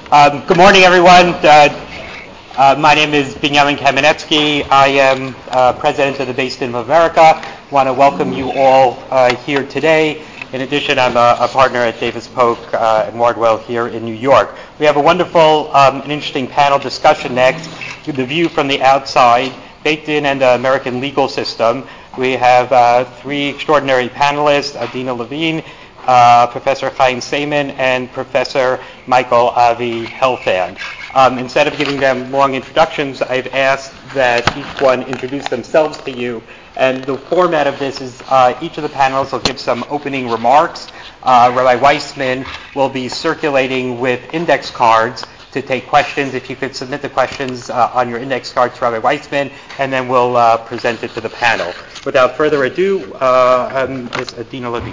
Good morning, everyone. My name is Binyamin Kamenetsky. I am president of the Beis Din of America. I want to welcome you all here today. In addition, I'm a partner at Davis Polk and Wardwell here in New York. We have a wonderful and interesting panel discussion next, The View from the Outside, Beis Din and the American Legal System. We have three extraordinary panelists, Adina Levine, Professor Chaim Saiman, and Professor Michael Avi Helfand. Instead of giving them long introductions, I've asked that each one introduce themselves to you. And the format of this is each of the panelists will give some opening remarks. Rabbi Weissman will be circulating with index cards to take questions. If you could submit the questions on your index cards to Rabbi Weissman, and then we'll present it to the panel. Without further ado, Ms. Adina Levine.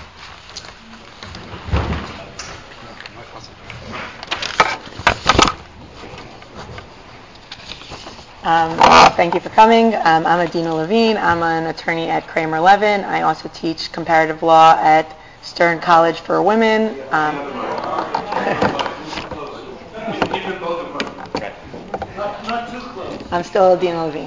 Thank you for coming. I'm Adina Levine. I'm an attorney at Kramer Levin. I also teach comparative law at Stern College for Women. I'm still Adina Levine.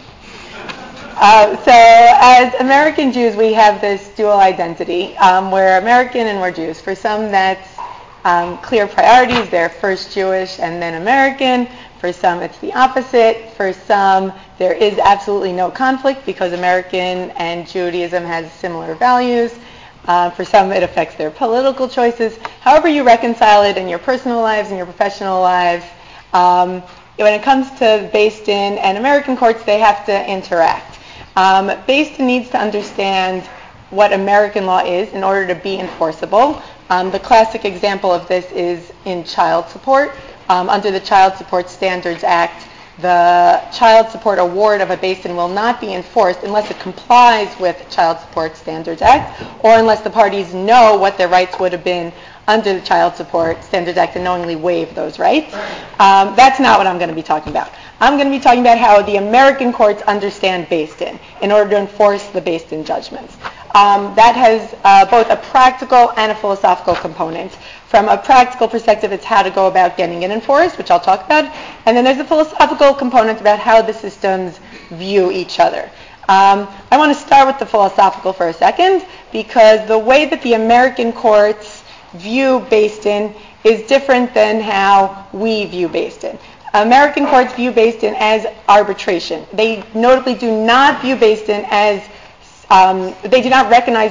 So as American Jews, we have this dual identity. We're American and we're Jews. For some, that's clear priorities. They're first Jewish and then American. For some, it's the opposite. For some, there is absolutely no conflict because American and Judaism has similar values. For some, it affects their political choices. However you reconcile it in your personal lives and your professional lives, when it comes to Beis Din and American courts, they have to interact. Beis Din needs to understand what American law is in order to be enforceable. The classic example of this is in child support. Under the Child Support Standards Act, the child support award of a Beis Din will not be enforced unless it complies with Child Support Standards Act or unless the parties know what their rights would have been under the Child Support Standards Act and knowingly waive those rights. That's not what I'm going to be talking about. I'm going to be talking about how the American courts understand Beis Din in order to enforce the Beis Din judgments. That has both a practical and a philosophical component. From a practical perspective, it's how to go about getting it enforced, which I'll talk about. And then there's a philosophical component about how the systems view each other. I want to start with the philosophical for a second, because the way that the American courts view Beis Din is different than how we view Beis Din. American courts view Beis Din as arbitration. They notably do not view Beis Din as they do not recognize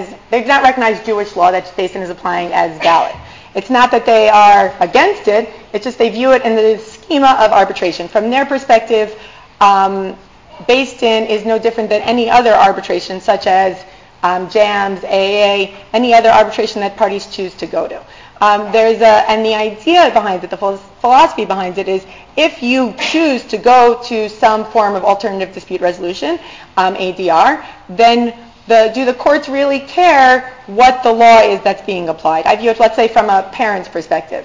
Jewish law that Beis Din is applying as valid. It's not that they are against it, it's just they view it in the schema of arbitration. From their perspective, Beis Din is no different than any other arbitration, such as JAMS, AAA, any other arbitration that parties choose to go to. And the idea behind it, the philosophy behind it is, if you choose to go to some form of alternative dispute resolution, ADR, then do the courts really care what the law is that's being applied? I view it, let's say, from a parent's perspective.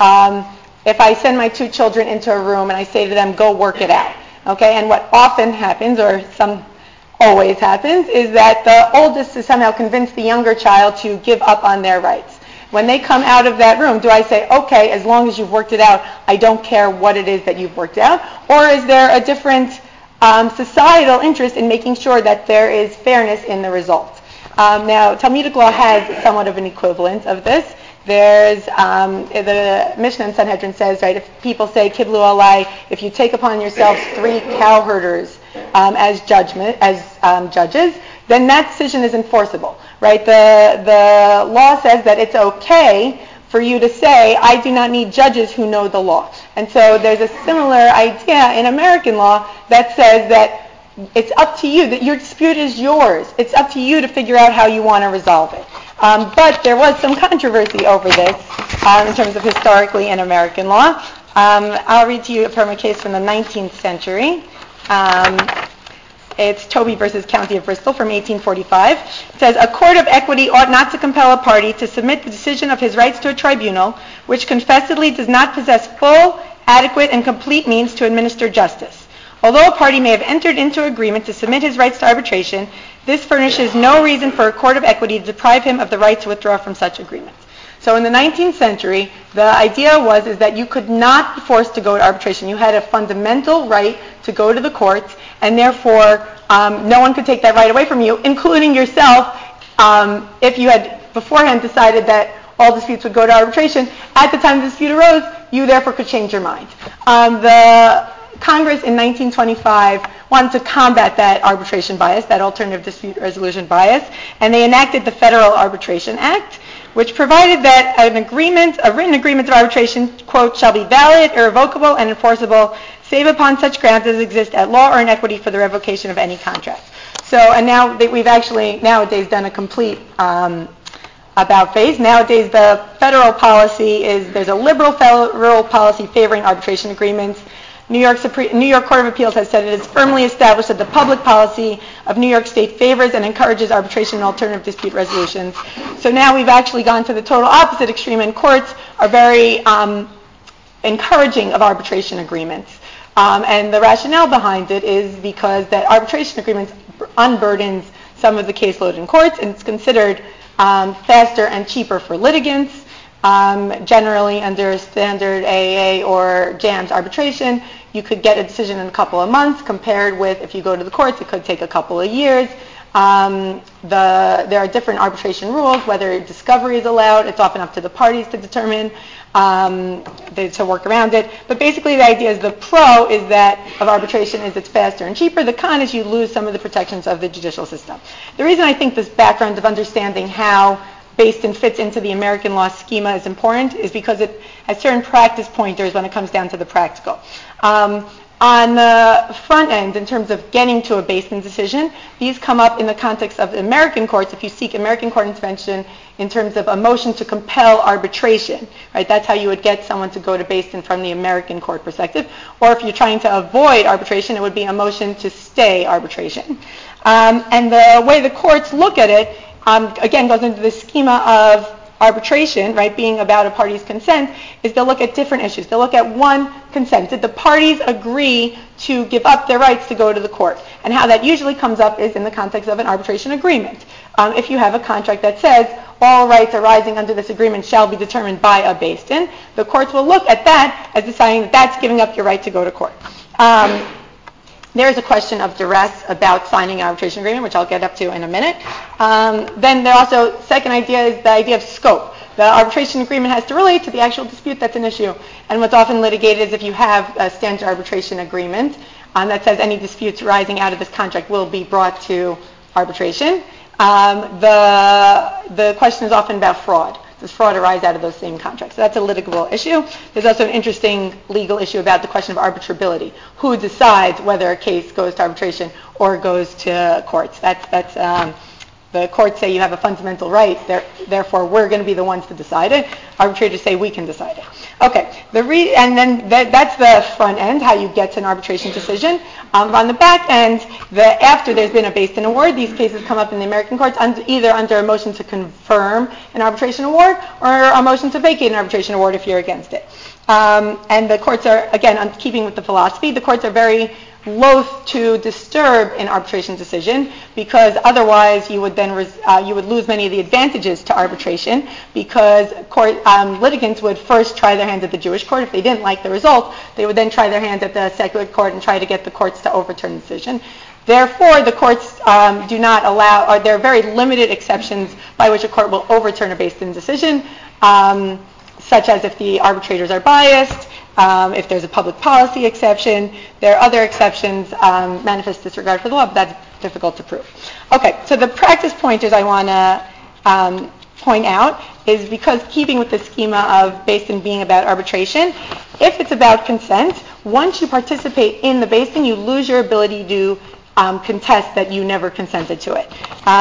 If I send my two children into a room and I say to them, go work it out, okay? And what often happens, or always happens, is that the oldest is somehow convinced the younger child to give up on their rights. When they come out of that room, do I say, okay, as long as you've worked it out, I don't care what it is that you've worked out? Or is there a different societal interest in making sure that there is fairness in the result? Now, Talmudic law has somewhat of an equivalent of this. There's the Mishnah in Sanhedrin says, right, if people say kiblu alai, if you take upon yourselves 3 cow herders as judges, then that decision is enforceable, right? The law says that it's okay for you to say, I do not need judges who know the law. And so there's a similar idea in American law that says that it's up to you, that your dispute is yours. It's up to you to figure out how you want to resolve it. But there was some controversy over this in terms of historically in American law. I'll read to you from a case from the 19th century. It's Toby versus County of Bristol from 1845. It says, a court of equity ought not to compel a party to submit the decision of his rights to a tribunal which confessedly does not possess full, adequate, and complete means to administer justice. Although a party may have entered into agreement to submit his rights to arbitration, this furnishes no reason for a court of equity to deprive him of the right to withdraw from such agreements. So in the 19th century, the idea is that you could not be forced to go to arbitration. You had a fundamental right to go to the courts, and therefore no one could take that right away from you, including yourself, if you had beforehand decided that all disputes would go to arbitration. At the time the dispute arose, you therefore could change your mind. The Congress in 1925 wanted to combat that arbitration bias, that alternative dispute resolution bias, and they enacted the Federal Arbitration Act, which provided that a written agreement of arbitration, quote, shall be valid, irrevocable, and enforceable, save upon such grounds as exist at law or in equity for the revocation of any contract. So, and now we've actually nowadays done a complete about face. Nowadays, the federal policy is there's a liberal federal policy favoring arbitration agreements. New York Court of Appeals has said it is firmly established that the public policy of New York State favors and encourages arbitration and alternative dispute resolutions. So now we've actually gone to the total opposite extreme, and courts are very encouraging of arbitration agreements. And the rationale behind it is because that arbitration agreements unburdens some of the caseload in courts, and it's considered faster and cheaper for litigants. Generally under standard AAA or JAMS arbitration, you could get a decision in a couple of months, compared with if you go to the courts, it could take a couple of years. There are different arbitration rules, whether discovery is allowed. It's often up to the parties to determine, to work around it. But basically the idea is the pro is that of arbitration is it's faster and cheaper. The con is you lose some of the protections of the judicial system. The reason I think this background of understanding how Bastin fits into the American law schema is important is because it has certain practice pointers when it comes down to the practical. On the front end, in terms of getting to a Bastin decision, these come up in the context of American courts. If you seek American court intervention in terms of a motion to compel arbitration, right? That's how you would get someone to go to Bastin from the American court perspective. Or if you're trying to avoid arbitration, it would be a motion to stay arbitration. And the way the courts look at it, again, goes into the schema of arbitration, right, being about a party's consent, is they'll look at different issues. They'll look at one, consent. Did the parties agree to give up their rights to go to the court? And how that usually comes up is in the context of an arbitration agreement. If you have a contract that says all rights arising under this agreement shall be determined by a Bastin, the courts will look at that as deciding that that's giving up your right to go to court. There is a question of duress about signing an arbitration agreement, which I'll get up to in a minute. Then there also, second idea is the idea of scope. The arbitration agreement has to relate to the actual dispute that's an issue. And what's often litigated is if you have a standard arbitration agreement that says any disputes arising out of this contract will be brought to arbitration. The question is often about fraud. Does fraud arise out of those same contracts? So that's a litigable issue. There's also an interesting legal issue about the question of arbitrability. Who decides whether a case goes to arbitration or goes to courts? The courts say you have a fundamental right, therefore we're going to be the ones to decide it. Arbitrators say we can decide it. Okay, and then that's the front end, how you get to an arbitration decision. On the back end, after there's been a Bastin award, these cases come up in the American courts either under a motion to confirm an arbitration award or a motion to vacate an arbitration award if you're against it. And the courts are, again, keeping with the philosophy, the courts are very loath to disturb an arbitration decision because otherwise you would then you would lose many of the advantages to arbitration because litigants would first try their hand at the Jewish court. If they didn't like the result, they would then try their hand at the secular court and try to get the courts to overturn the decision. Therefore, the courts do not allow, or there are very limited exceptions by which a court will overturn a Bastin decision, such as if the arbitrators are biased, if there's a public policy exception. There are other exceptions, manifest disregard for the law, but that's difficult to prove. Okay, so the practice pointers I want to point out is because keeping with the schema of Bastin being about arbitration, if it's about consent, once you participate in the Bastin, you lose your ability to contest that you never consented to it.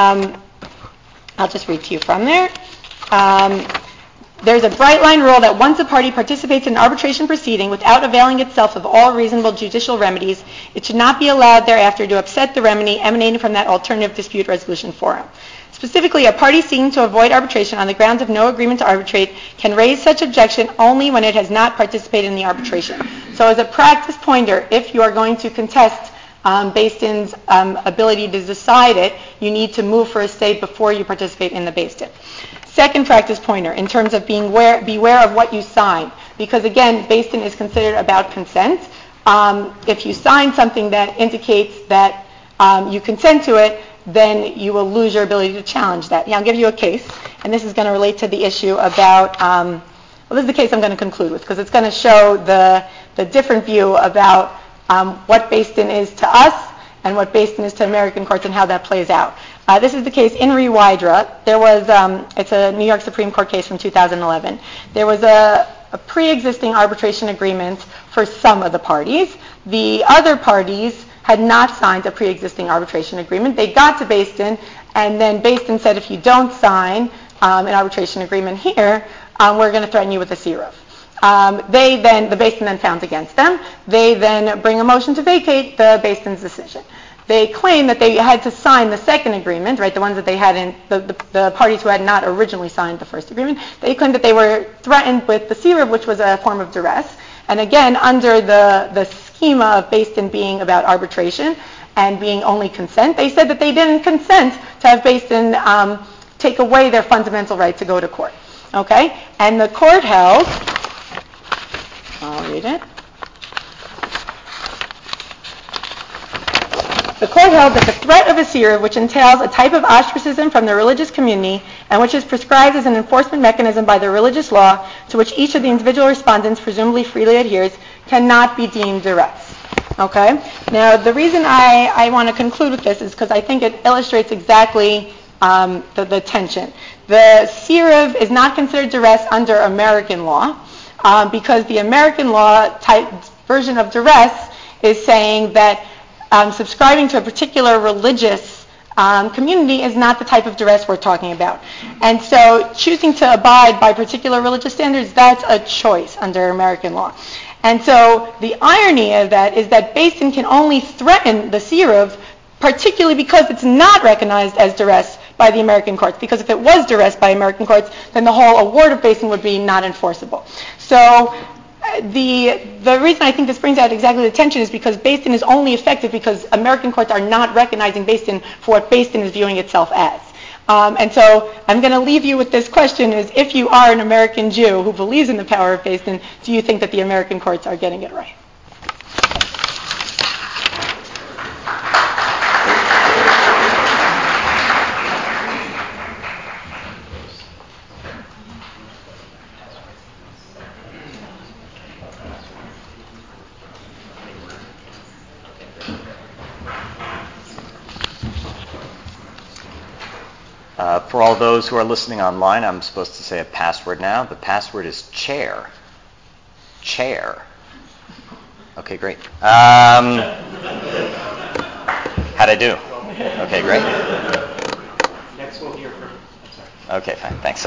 I'll just read to you from there. There's a bright line rule that once a party participates in an arbitration proceeding without availing itself of all reasonable judicial remedies, it should not be allowed thereafter to upset the remedy emanating from that alternative dispute resolution forum. Specifically, a party seeking to avoid arbitration on the grounds of no agreement to arbitrate can raise such objection only when it has not participated in the arbitration. So as a practice pointer, if you are going to contest Bastin's ability to decide it, you need to move for a stay before you participate in the Bastin. Second practice pointer in terms of beware of what you sign, because again, Beis Din is considered about consent. If you sign something that indicates that you consent to it, then you will lose your ability to challenge that. I'll give you a case, and this is going to relate to the issue about, this is the case I'm going to conclude with, because it's going to show the different view about what Beis Din is to us and what Beis Din is to American courts and how that plays out. This is the case in Wydra. There was, it's a New York Supreme Court case from 2011. There was a pre-existing arbitration agreement for some of the parties. The other parties had not signed a pre-existing arbitration agreement. They got to Beis Din, and then Beis Din said, if you don't sign an arbitration agreement here, we're going to threaten you with a siruv. The Beis Din then found against them. They then bring a motion to vacate the Beis Din's decision. They claim that they had to sign the second agreement, right? The ones that they hadn't, the parties who had not originally signed the first agreement. They claimed that they were threatened with the siruv, which was a form of duress. And again, under the schema of Beis Din being about arbitration and being only consent, they said that they didn't consent to have Beis Din take away their fundamental right to go to court. Okay? And the court held, I'll read it. The court held that the threat of a siruv, which entails a type of ostracism from the religious community and which is prescribed as an enforcement mechanism by the religious law to which each of the individual respondents presumably freely adheres, cannot be deemed duress. Okay? Now, the reason I want to conclude with this is because I think it illustrates exactly the tension. The siruv is not considered duress under American law because the American law type version of duress is saying that subscribing to a particular religious community is not the type of duress we're talking about. And so choosing to abide by particular religious standards, that's a choice under American law. And so the irony of that is that Beis Din can only threaten the siruv, particularly because it's not recognized as duress by the American courts. Because if it was duress by American courts, then the whole award of Beis Din would be not enforceable. So the reason I think this brings out exactly the tension is because Beis Din is only effective because American courts are not recognizing Beis Din for what Beis Din is viewing itself as. And so I'm going to leave you with this question: is if you are an American Jew who believes in the power of Beis Din, do you think that the American courts are getting it right? For all those who are listening online, I'm supposed to say a password now. The password is chair. Chair. Okay, great. How'd I do? Okay, great. Next we'll hear from... Okay, fine. Thanks.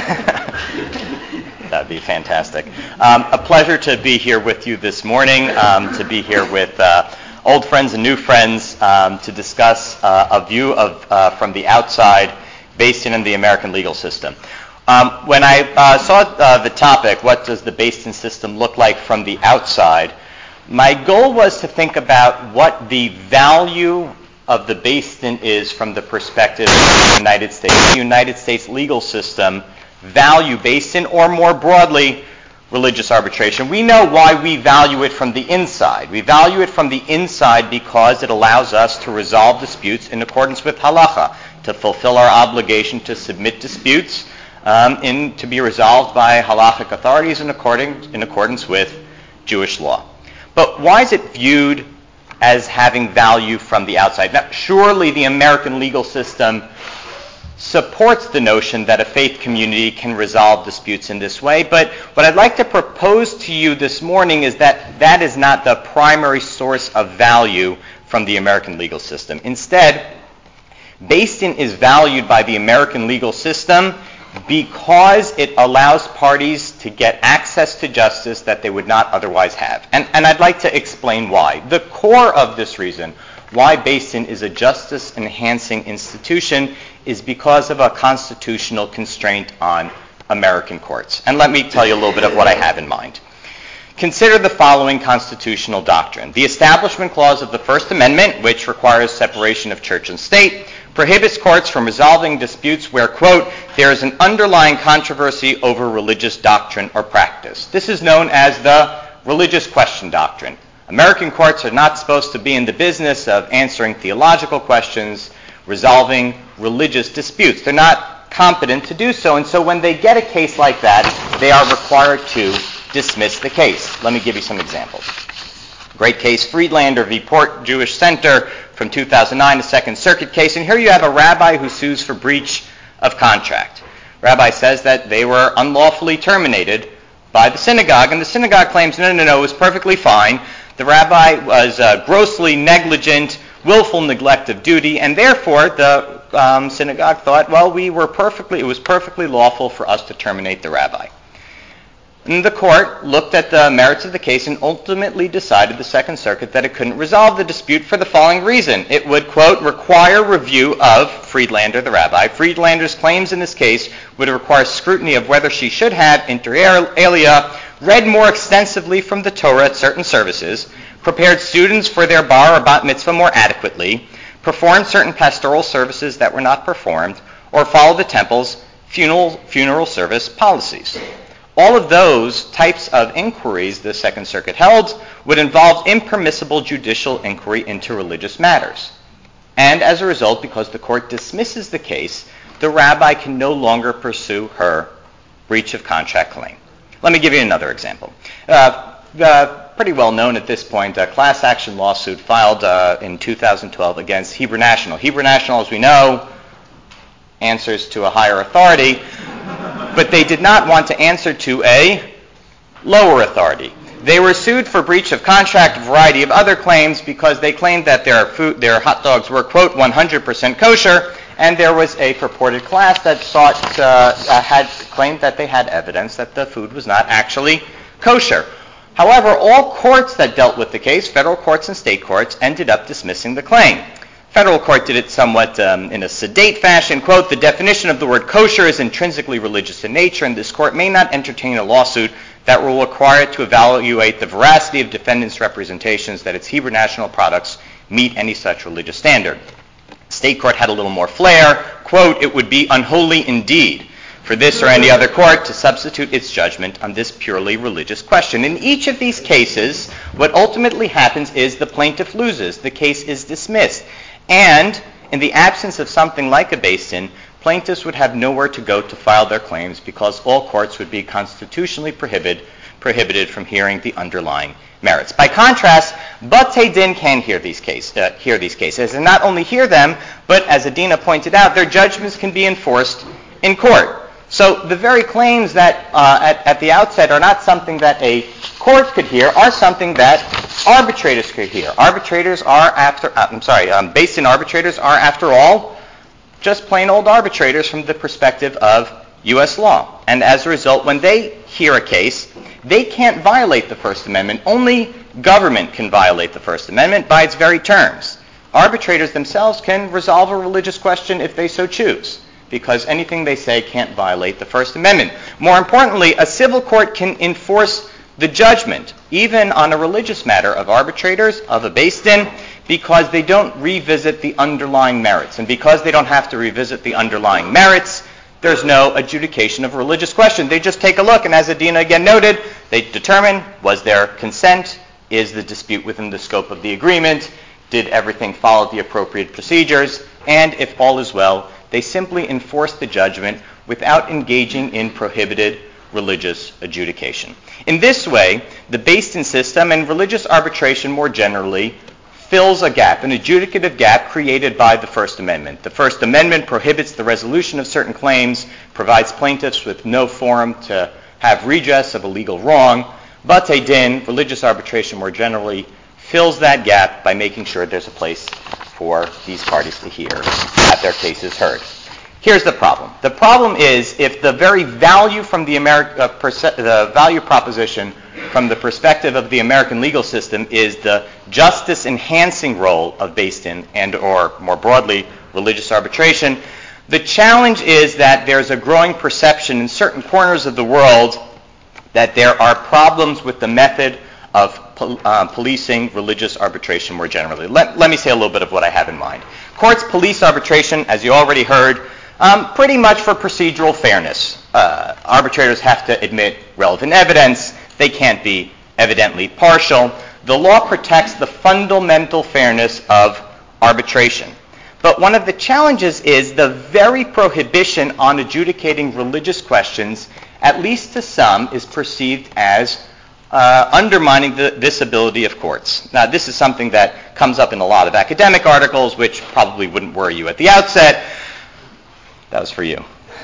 That'd be fantastic. A pleasure to be here with you this morning, to be here with old friends and new friends to discuss a view of from the outside Beis Din and the American legal system. When I saw the topic, what does the Beis Din system look like from the outside, my goal was to think about what the value of the Beis Din is from the perspective of the United States. The United States legal system value Beis Din, or more broadly, religious arbitration. We know why we value it from the inside. We value it from the inside because it allows us to resolve disputes in accordance with halacha, to fulfill our obligation to submit disputes to be resolved by halachic authorities in accordance with Jewish law. But why is it viewed as having value from the outside? Now, surely the American legal system supports the notion that a faith community can resolve disputes in this way, but what I'd like to propose to you this morning is that that is not the primary source of value from the American legal system. Instead, Beis Din is valued by the American legal system because it allows parties to get access to justice that they would not otherwise have. And I'd like to explain why. The core of this reason, why Beis Din is a justice-enhancing institution, is because of a constitutional constraint on American courts. And let me tell you a little bit of what I have in mind. Consider the following constitutional doctrine. The Establishment Clause of the First Amendment, which requires separation of church and state, prohibits courts from resolving disputes where, quote, there is an underlying controversy over religious doctrine or practice. This is known as the religious question doctrine. American courts are not supposed to be in the business of answering theological questions, resolving religious disputes. They're not competent to do so, and so when they get a case like that, they are required to dismiss the case. Let me give you some examples. Great case, Friedlander v. Port Jewish Center from 2009, a Second Circuit case, and here you have a rabbi who sues for breach of contract. Rabbi says that they were unlawfully terminated by the synagogue, and the synagogue claims, no, it was perfectly fine. The rabbi was grossly negligent, willful neglect of duty, and therefore the synagogue thought, well, it was perfectly lawful for us to terminate the rabbi. And the court looked at the merits of the case and ultimately decided, the Second Circuit, that it couldn't resolve the dispute for the following reason. It would, quote, require review of Friedlander, the rabbi. Friedlander's claims in this case would require scrutiny of whether she should have, inter alia, read more extensively from the Torah at certain services, prepared students for their bar or bat mitzvah more adequately, performed certain pastoral services that were not performed, or followed the temple's funeral service policies. All of those types of inquiries, the Second Circuit held, would involve impermissible judicial inquiry into religious matters. And as a result, because the court dismisses the case, the rabbi can no longer pursue her breach of contract claim. Let me give you another example. Pretty well known at this point, a class action lawsuit filed in 2012 against Hebrew National. Hebrew National, as we know, answers to a higher authority, but they did not want to answer to a lower authority. They were sued for breach of contract, a variety of other claims, because they claimed that their hot dogs were, quote, 100% kosher, and there was a purported class that had claimed that they had evidence that the food was not actually kosher. However, all courts that dealt with the case, federal courts and state courts, ended up dismissing the claim. Federal court did it somewhat in a sedate fashion. Quote, the definition of the word kosher is intrinsically religious in nature, and this court may not entertain a lawsuit that will require it to evaluate the veracity of defendants' representations that its Hebrew National products meet any such religious standard. State court had a little more flair. Quote, it would be unholy indeed for this or any other court to substitute its judgment on this purely religious question. In each of these cases, what ultimately happens is the plaintiff loses. The case is dismissed. And in the absence of something like a Beis-Din, plaintiffs would have nowhere to go to file their claims because all courts would be constitutionally prohibited from hearing the underlying merits. By contrast, Batei Din can hear these cases, and not only hear them, but as Adina pointed out, their judgments can be enforced in court. So the very claims that at the outset are not something that a court could hear are something that arbitrators could hear. Beis-Din arbitrators are, after all, just plain old arbitrators from the perspective of U.S. law. And as a result, when they hear a case, they can't violate the First Amendment. Only government can violate the First Amendment by its very terms. Arbitrators themselves can resolve a religious question if they so choose, because anything they say can't violate the First Amendment. More importantly, a civil court can enforce the judgment, even on a religious matter, of arbitrators, of a Beis-Din, because they don't revisit the underlying merits. And because they don't have to revisit the underlying merits, there's no adjudication of a religious question. They just take a look, and as Adina again noted, they determine, was there consent? Is the dispute within the scope of the agreement? Did everything follow the appropriate procedures? And if all is well, they simply enforce the judgment without engaging in prohibited religious adjudication. In this way, the Beis-Din system and religious arbitration more generally fills a gap, an adjudicative gap created by the First Amendment. The First Amendment prohibits the resolution of certain claims, provides plaintiffs with no forum to have redress of a legal wrong. Batei Din, religious arbitration more generally, fills that gap by making sure there's a place for these parties to hear, have their cases heard. Here's the problem. The problem is if the very value from the value proposition from the perspective of the American legal system is the justice-enhancing role of Beis-Din and or, more broadly, religious arbitration, the challenge is that there's a growing perception in certain corners of the world that there are problems with the method of policing religious arbitration more generally. Let me say a little bit of what I have in mind. Courts police arbitration, as you already heard, pretty much for procedural fairness. Arbitrators have to admit relevant evidence. They can't be evidently partial. The law protects the fundamental fairness of arbitration. But one of the challenges is the very prohibition on adjudicating religious questions, at least to some, is perceived as undermining this ability of courts. Now, this is something that comes up in a lot of academic articles, which probably wouldn't worry you at the outset. That was for you.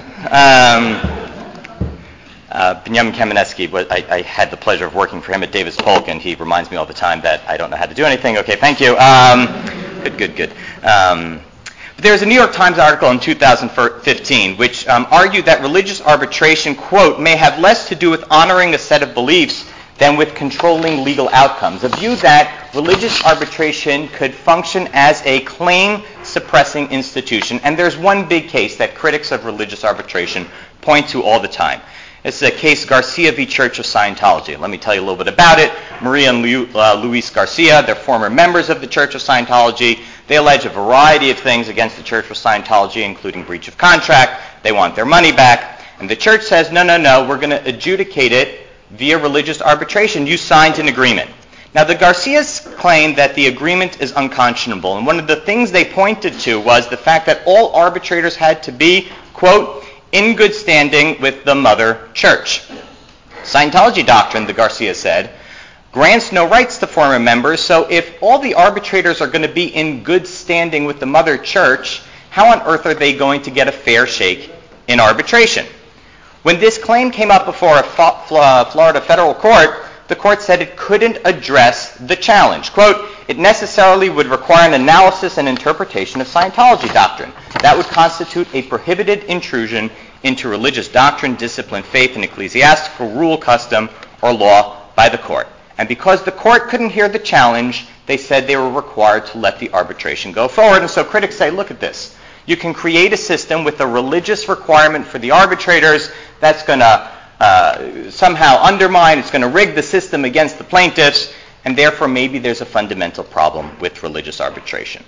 Benjamin Kamenetsky, I had the pleasure of working for him at Davis Polk, and he reminds me all the time that I don't know how to do anything. Okay, thank you. Good. But there was a New York Times article in 2015 which argued that religious arbitration, quote, may have less to do with honoring a set of beliefs than with controlling legal outcomes, a view that religious arbitration could function as a claim-suppressing institution. And there's one big case that critics of religious arbitration point to all the time. This is a case, Garcia v. Church of Scientology. Let me tell you a little bit about it. Maria and Luis Garcia, they're former members of the Church of Scientology. They allege a variety of things against the Church of Scientology, including breach of contract. They want their money back. And the church says, no, we're going to adjudicate it via religious arbitration. You signed an agreement. Now, the Garcias claim that the agreement is unconscionable. And one of the things they pointed to was the fact that all arbitrators had to be, quote, in good standing with the mother church. Scientology doctrine, the Garcia said, grants no rights to former members, so if all the arbitrators are going to be in good standing with the mother church, how on earth are they going to get a fair shake in arbitration? When this claim came up before a Florida federal court, the court said it couldn't address the challenge. Quote, it necessarily would require an analysis and interpretation of Scientology doctrine. That would constitute a prohibited intrusion into religious doctrine, discipline, faith, and ecclesiastical rule, custom, or law by the court. And because the court couldn't hear the challenge, they said they were required to let the arbitration go forward. And so critics say, look at this. You can create a system with a religious requirement for the arbitrators that's going to somehow undermine, it's going to rig the system against the plaintiffs, and therefore maybe there's a fundamental problem with religious arbitration.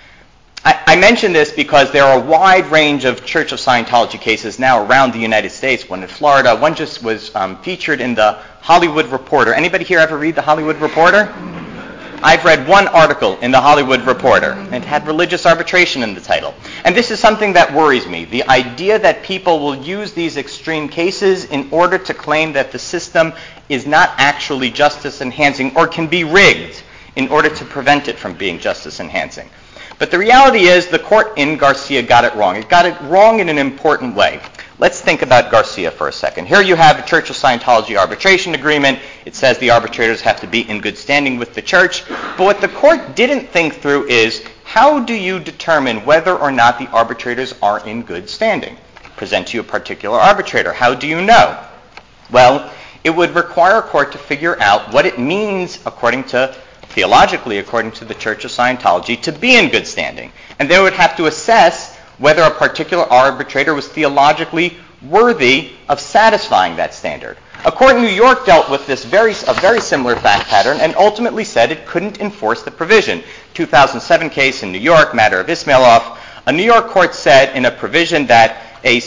I mention this because there are a wide range of Church of Scientology cases now around the United States. One in Florida, one just was featured in the Hollywood Reporter. Anybody here ever read the Hollywood Reporter? I've read one article in the Hollywood Reporter, and it had religious arbitration in the title. And this is something that worries me, the idea that people will use these extreme cases in order to claim that the system is not actually justice enhancing or can be rigged in order to prevent it from being justice enhancing. But the reality is the court in Garcia got it wrong. It got it wrong in an important way. Let's think about Garcia for a second. Here you have a Church of Scientology arbitration agreement. It says the arbitrators have to be in good standing with the church. But what the court didn't think through is, how do you determine whether or not the arbitrators are in good standing? Present to you a particular arbitrator. How do you know? Well, it would require a court to figure out what it means theologically, according to the Church of Scientology, to be in good standing. And they would have to assess whether a particular arbitrator was theologically worthy of satisfying that standard. A court in New York dealt with this a very similar fact pattern and ultimately said it couldn't enforce the provision. 2007 case in New York, matter of Ismailoff, a New York court said in a provision that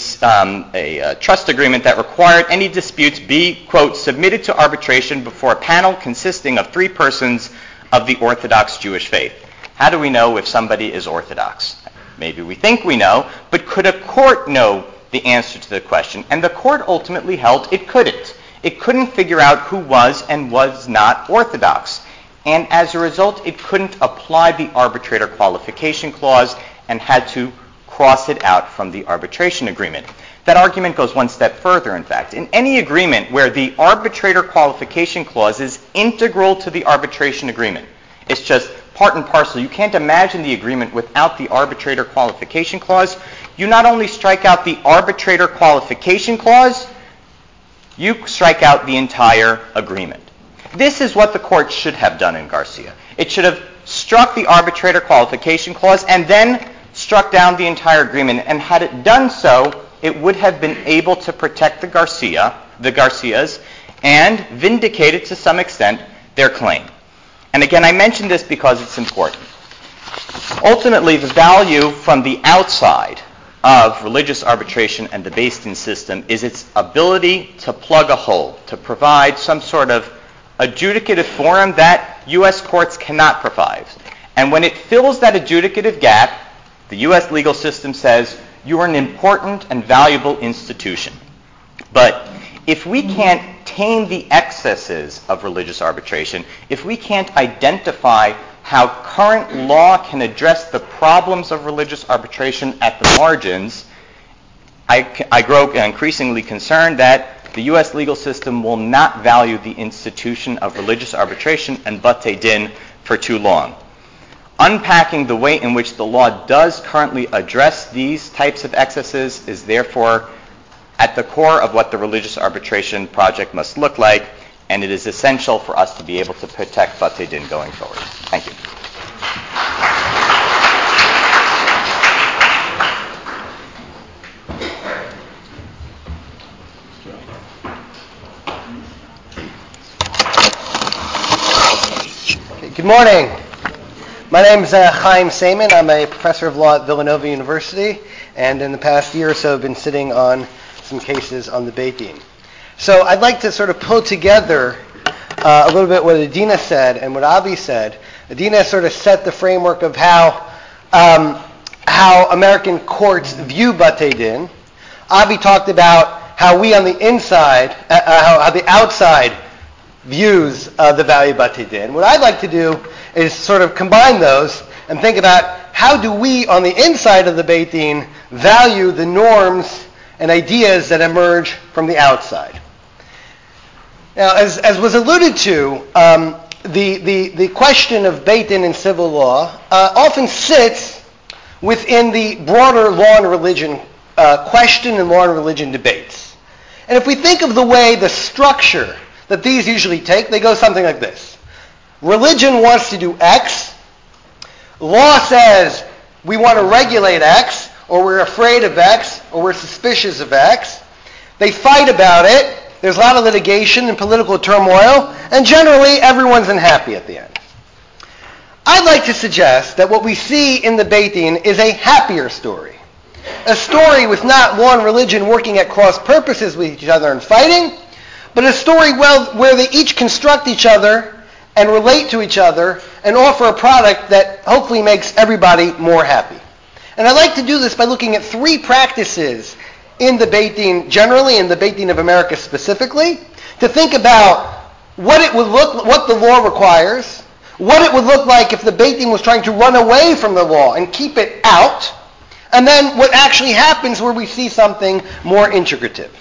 a trust agreement that required any disputes be, quote, submitted to arbitration before a panel consisting of 3 persons of the Orthodox Jewish faith. How do we know if somebody is Orthodox? Maybe we think we know, but could a court know the answer to the question? And the court ultimately held it couldn't. It couldn't figure out who was and was not Orthodox. And as a result, it couldn't apply the arbitrator qualification clause and had to cross it out from the arbitration agreement. That argument goes one step further, in fact. In any agreement where the arbitrator qualification clause is integral to the arbitration agreement, it's just part and parcel. You can't imagine the agreement without the arbitrator qualification clause. You not only strike out the arbitrator qualification clause, you strike out the entire agreement. This is what the court should have done in Garcia. It should have struck the arbitrator qualification clause and then struck down the entire agreement. And had it done so, it would have been able to protect the Garcias, and vindicated to some extent their claim. And again, I mention this because it's important. Ultimately, the value from the outside of religious arbitration and the Beis Din system is its ability to plug a hole, to provide some sort of adjudicative forum that U.S. courts cannot provide. And when it fills that adjudicative gap, the U.S. legal system says, you are an important and valuable institution. But if we can't tame the excesses of religious arbitration, if we can't identify how current law can address the problems of religious arbitration at the margins, I grow increasingly concerned that the U.S. legal system will not value the institution of religious arbitration and Batei Din for too long. Unpacking the way in which the law does currently address these types of excesses is therefore at the core of what the religious arbitration project must look like, and it is essential for us to be able to protect Batei Din going forward. Thank you. Good morning. My name is Chaim Seiman. I'm a professor of law at Villanova University, and in the past year or so I've been sitting on some cases on the Beit Din. So I'd like to sort of pull together a little bit what Adina said and what Avi said. Adina sort of set the framework of how American courts view Batei Din. Avi talked about how we on the inside, how the outside views the value of Batei Din. What I'd like to do is sort of combine those and think about how do we on the inside of the Beit Din value the norms and ideas that emerge from the outside. Now, as was alluded to, the question of Beit Din in civil law often sits within the broader law and religion question and law and religion debates. And if we think of the way the structure that these usually take, they go something like this. Religion wants to do X. Law says we want to regulate X, or we're afraid of X, or we're suspicious of X. They fight about it. There's a lot of litigation and political turmoil, and generally everyone's unhappy at the end. I'd like to suggest that what we see in the Beit Din is a happier story. A story with not law and religion working at cross purposes with each other and fighting, but a story where they each construct each other and relate to each other and offer a product that hopefully makes everybody more happy. And I'd like to do this by looking at three practices in the Beit Din generally, in the Beit Din of America specifically, to think about what the law requires, what it would look like if the Beit Din was trying to run away from the law and keep it out, and then what actually happens where we see something more integrative.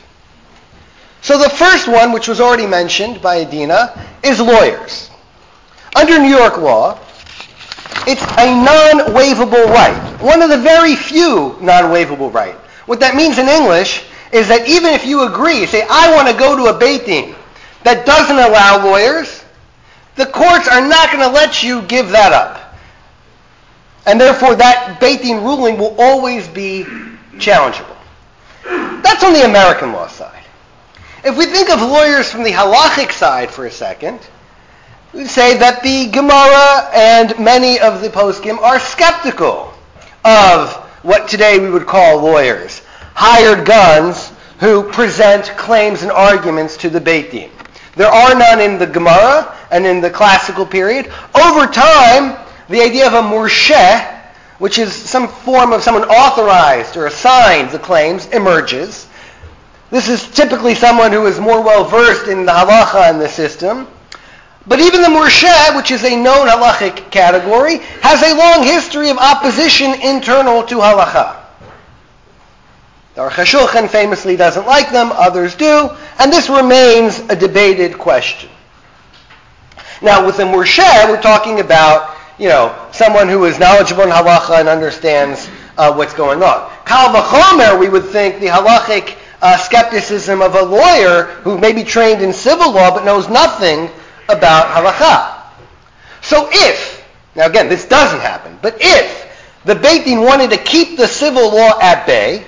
So the first one, which was already mentioned by Adina, is lawyers. Under New York law, it's a non-waivable right, one of the very few non-waivable rights. What that means in English is that even if you agree, say, I want to go to a Beit Din that doesn't allow lawyers, the courts are not going to let you give that up. And therefore that Beit Din ruling will always be challengeable. That's on the American law side. If we think of lawyers from the halachic side for a second, we say that the Gemara and many of the poskim are skeptical of what today we would call lawyers, hired guns who present claims and arguments to the Beit Din. There are none in the Gemara and in the classical period. Over time, the idea of a mursheh, which is some form of someone authorized or assigned the claims, emerges. This is typically someone who is more well versed in the halacha and the system. But even the mursheh, which is a known halachic category, has a long history of opposition internal to halacha. The Aruch HaShulchan famously doesn't like them, others do, and this remains a debated question. Now, with the mursheh, we're talking about, someone who is knowledgeable in halacha and understands what's going on. Kal v'chomer, we would think the halachic skepticism of a lawyer who may be trained in civil law but knows nothing about halacha. So now again, this doesn't happen, but if the Beit Din wanted to keep the civil law at bay,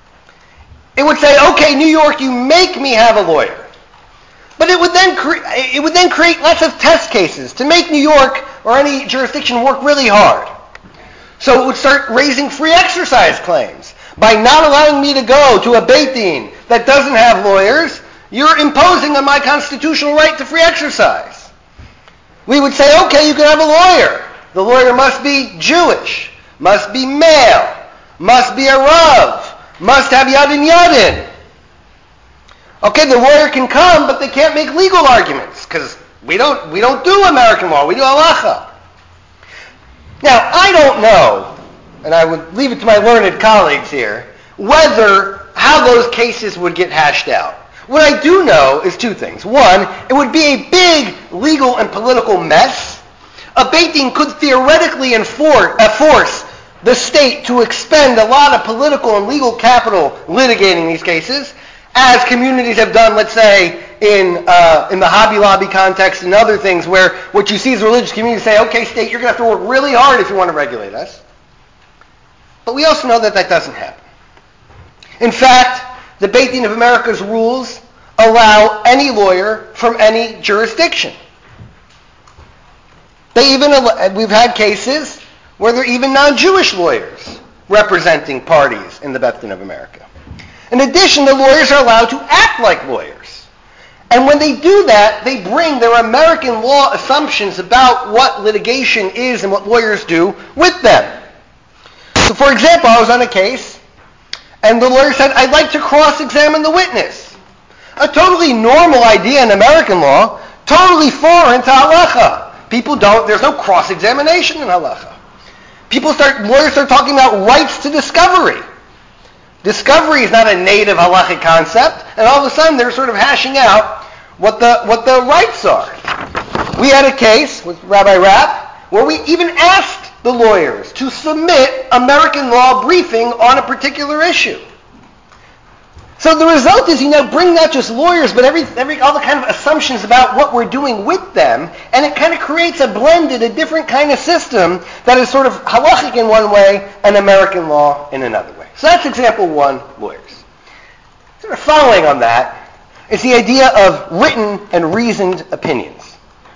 it would say, okay, New York, you make me have a lawyer. But it would then create lots of test cases to make New York or any jurisdiction work really hard. So it would start raising free exercise claims. By not allowing me to go to a Beit Din that doesn't have lawyers, you're imposing on my constitutional right to free exercise. We would say, okay, you can have a lawyer. The lawyer must be Jewish, must be male, must be a Rav, must have Yadin Yadin. Okay, the lawyer can come, but they can't make legal arguments, because we don't do American law, we do halacha. Now, I don't know, and I would leave it to my learned colleagues here, how those cases would get hashed out. What I do know is two things. One, it would be a big legal and political mess. A Beit Din could theoretically force the state to expend a lot of political and legal capital litigating these cases, as communities have done, let's say, in the Hobby Lobby context and other things, where what you see is religious communities say, okay, state, you're going to have to work really hard if you want to regulate us. But we also know that that doesn't happen. In fact, the Beit Din of America's rules allow any lawyer from any jurisdiction. We've had cases where there are even non-Jewish lawyers representing parties in the Beit Din of America. In addition, the lawyers are allowed to act like lawyers. And when they do that, they bring their American law assumptions about what litigation is and what lawyers do with them. So, for example, I was on a case, and the lawyer said, I'd like to cross-examine the witness. A totally normal idea in American law, totally foreign to halacha. There's no cross-examination in halacha. Lawyers start talking about rights to discovery. Discovery is not a native halachic concept, and all of a sudden they're sort of hashing out what the rights are. We had a case with Rabbi Rapp where we even asked the lawyers to submit American law briefing on a particular issue. So the result is, bring not just lawyers, but all the kind of assumptions about what we're doing with them, and it kind of creates a different kind of system that is sort of halachic in one way and American law in another way. So that's example one, lawyers. Sort of following on that is the idea of written and reasoned opinions.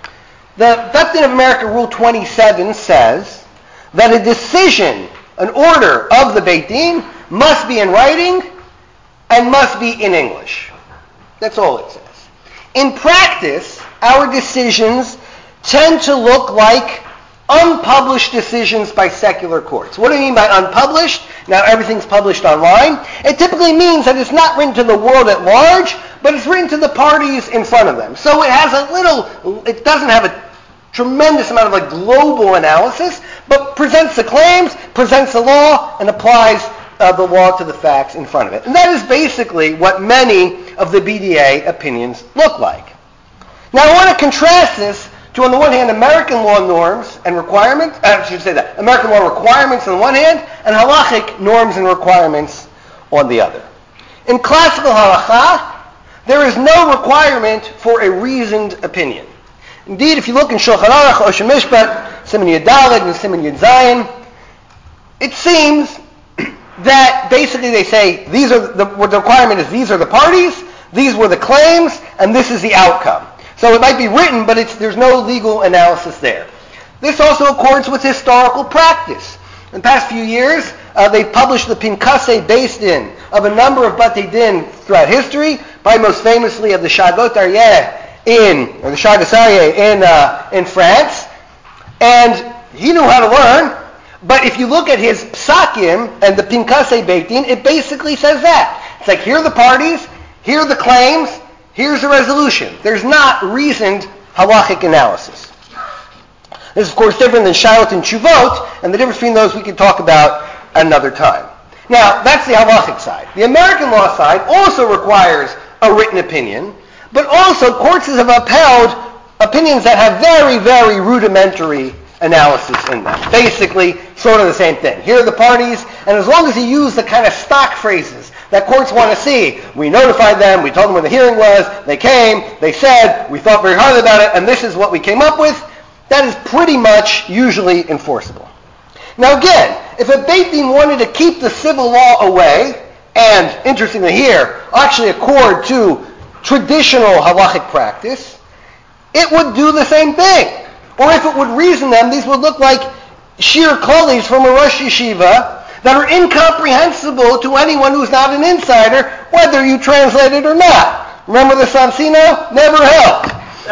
The Beit Din of America Rule 27 says that a decision, an order of the Beit Din, must be in writing and must be in English. That's all it says. In practice, our decisions tend to look like unpublished decisions by secular courts. What do I mean by unpublished? Now everything's published online. It typically means that it's not written to the world at large, but it's written to the parties in front of them. So it doesn't have a tremendous amount of global analysis, but presents the claims, presents the law, and applies the law to the facts in front of it. And that is basically what many of the BDA opinions look like. Now I want to contrast this to, on the one hand, American law norms and requirements, American law requirements on the one hand, and halachic norms and requirements on the other. In classical halacha, there is no requirement for a reasoned opinion. Indeed, if you look in Shulchan Aruch, Osher Mishpat, Siman Yud Daled, and Siman Yud Zayin, it seems that basically they say what the requirement is, these are the parties, these were the claims, and this is the outcome. So it might be written, but there's no legal analysis there. This also accords with historical practice. In the past few years, they've published the Pinkasei Beis Din of a number of Batei Din throughout history, probably most famously of the Shagot Aryeh the Shagas Aryeh in France. And he knew how to learn. But if you look at his psakim and the Pinkasei Beit Din, it basically says that. It's like, here are the parties, here are the claims, here's the resolution. There's not reasoned halachic analysis. This is, of course, different than Shailot and Tshuvot, and the difference between those we can talk about another time. Now, that's the halachic side. The American law side also requires a written opinion, but also courts have upheld opinions that have very, very rudimentary analysis in them. Basically, sort of the same thing. Here are the parties, and as long as you use the kind of stock phrases that courts want to see, we notified them, we told them when the hearing was, they came, they said, we thought very hard about it, and this is what we came up with, that is pretty much usually enforceable. Now again, if a Beit Din wanted to keep the civil law away, and interestingly here, actually accord to traditional halachic practice, it would do the same thing. Or if it would reason them, these would look like shir klalis from a Rosh Yeshiva that are incomprehensible to anyone who's not an insider, whether you translate it or not. Remember the Sansino? Never helped.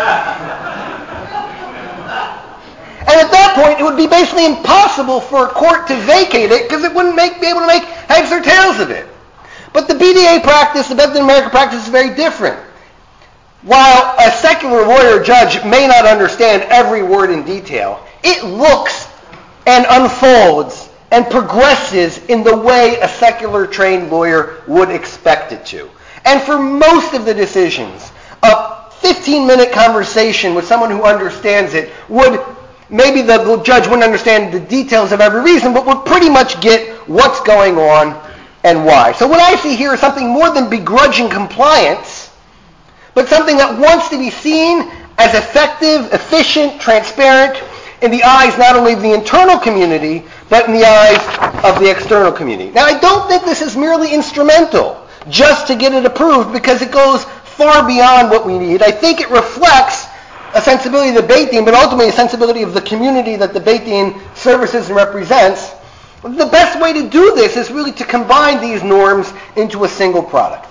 And at that point, it would be basically impossible for a court to vacate it because it wouldn't be able to make heads or tails of it. But the BDA practice, the Beit Din America practice, is very different. While a secular lawyer judge may not understand every word in detail, it looks and unfolds and progresses in the way a secular trained lawyer would expect it to. And for most of the decisions, a 15-minute conversation with someone who understands it would, maybe the judge wouldn't understand the details of every reason, but would pretty much get what's going on and why. So what I see here is something more than begrudging compliance, but something that wants to be seen as effective, efficient, transparent in the eyes not only of the internal community, but in the eyes of the external community. Now, I don't think this is merely instrumental just to get it approved because it goes far beyond what we need. I think it reflects a sensibility of the Beit Din, but ultimately a sensibility of the community that the Beit Din services and represents. The best way to do this is really to combine these norms into a single product.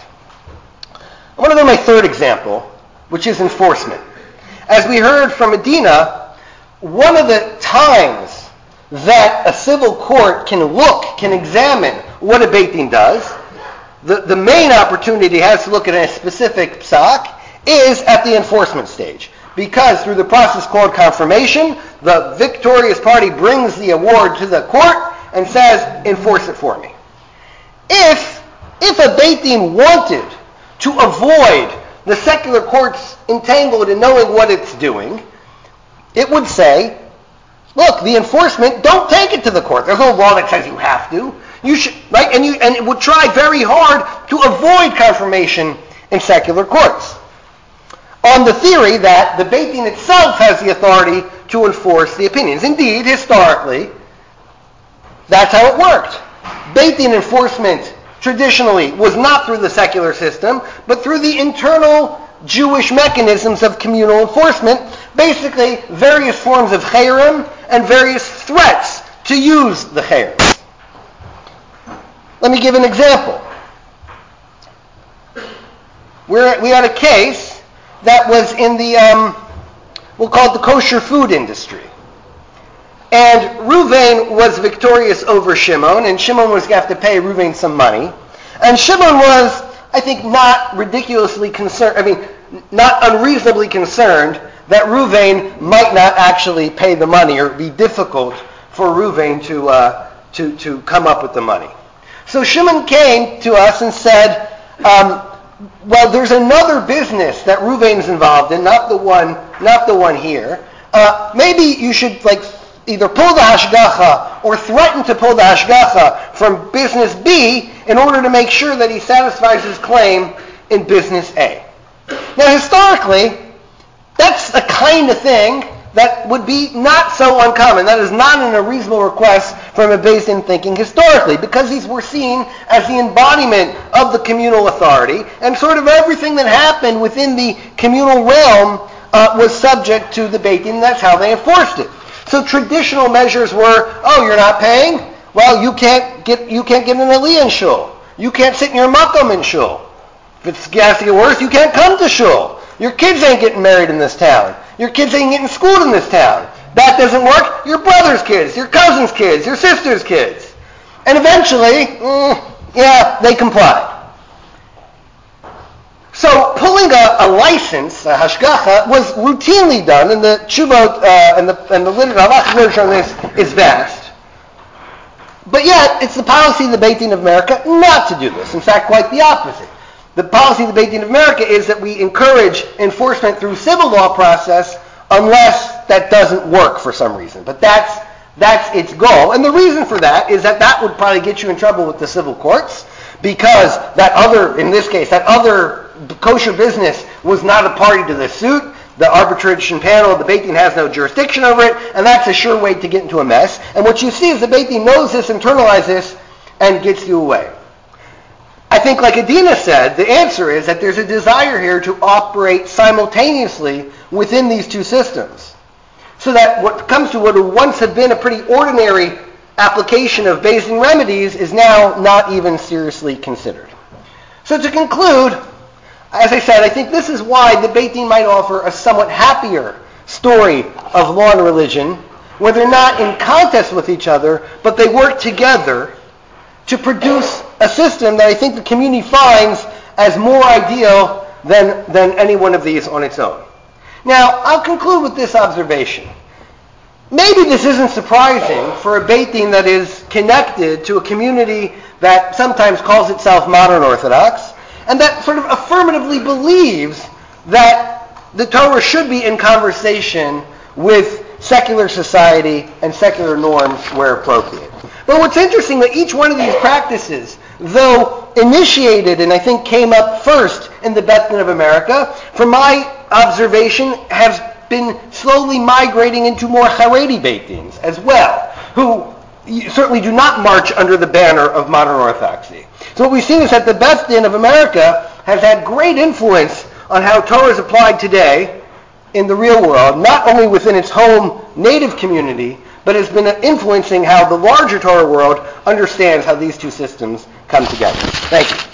I want to go to my third example, which is enforcement. As we heard from Adina, one of the times that a civil court can examine what a Beit Din does, the main opportunity it has to look at a specific psak is at the enforcement stage. Because through the process called confirmation, the victorious party brings the award to the court and says, enforce it for me. If a Beit Din wanted to avoid the secular courts entangled in knowing what it's doing, it would say, look, the enforcement, don't take it to the court. There's no law that says you have to. You should, right? And it would try very hard to avoid confirmation in secular courts, on the theory that the Beit Din itself has the authority to enforce the opinions. Indeed, historically, that's how it worked. Beit Din enforcement traditionally was not through the secular system, but through the internal Jewish mechanisms of communal enforcement, basically various forms of chayrim and various threats to use the chayrim. Let me give an example. We had a case that was in the, we'll call it the kosher food industry. And Ruvain was victorious over Shimon, and Shimon was going to have to pay Ruvain some money. And Shimon was, I think, not unreasonably concerned that Ruvain might not actually pay the money, or it would be difficult for Ruvain to come up with the money. So Shimon came to us and said, well, there's another business that Ruvain's involved in, not the one here. Maybe you should either pull the hashgacha or threaten to pull the hashgacha from business B in order to make sure that he satisfies his claim in business A. Now, historically, that's a kind of thing that would be not so uncommon. That is not an unreasonable request from a Beit Din thinking historically, because these were seen as the embodiment of the communal authority, and sort of everything that happened within the communal realm was subject to the Beit Din, and that's how they enforced it. So traditional measures were, you're not paying? Well, you can't get an aliyah in shul. You can't sit in your makom in shul. If it's has to get worse, you can't come to shul. Your kids ain't getting married in this town. Your kids ain't getting schooled in this town. That doesn't work. Your brother's kids, your cousin's kids, your sister's kids. And eventually, they complied. So pulling a license, a hashgacha, was routinely done, and the tshuvot and the literature on this is vast. But yet, it's the policy of the Beit Din of America not to do this. In fact, quite the opposite. The policy of the Beit Din of America is that we encourage enforcement through civil law process unless that doesn't work for some reason. But that's its goal. And the reason for that is that would probably get you in trouble with the civil courts, because that other kosher business was not a party to the suit. The arbitration panel of the Beit Din has no jurisdiction over it, and that's a sure way to get into a mess. And what you see is the Beit Din knows this, internalizes this, and gets you away. I think, like Adina said, the answer is that there's a desire here to operate simultaneously within these two systems. so that what comes to what would once have been a pretty ordinary application of Beis Din remedies is now not even seriously considered. So to conclude, as I said, I think this is why the Beit Din might offer a somewhat happier story of law and religion, where they're not in contest with each other, but they work together to produce a system that I think the community finds as more ideal than any one of these on its own. Now, I'll conclude with this observation. Maybe this isn't surprising for a Beit Din that is connected to a community that sometimes calls itself modern Orthodox, and that sort of affirmatively believes that the Torah should be in conversation with secular society and secular norms where appropriate. But what's interesting that each one of these practices, though initiated and I think came up first in the Beit Din of America, from my observation has been slowly migrating into more Haredi Beit Dins as well, who certainly do not march under the banner of modern Orthodoxy. So what we've seen is that the Beit Din of America has had great influence on how Torah is applied today in the real world, not only within its home native community, but has been influencing how the larger Torah world understands how these two systems come together. Thank you.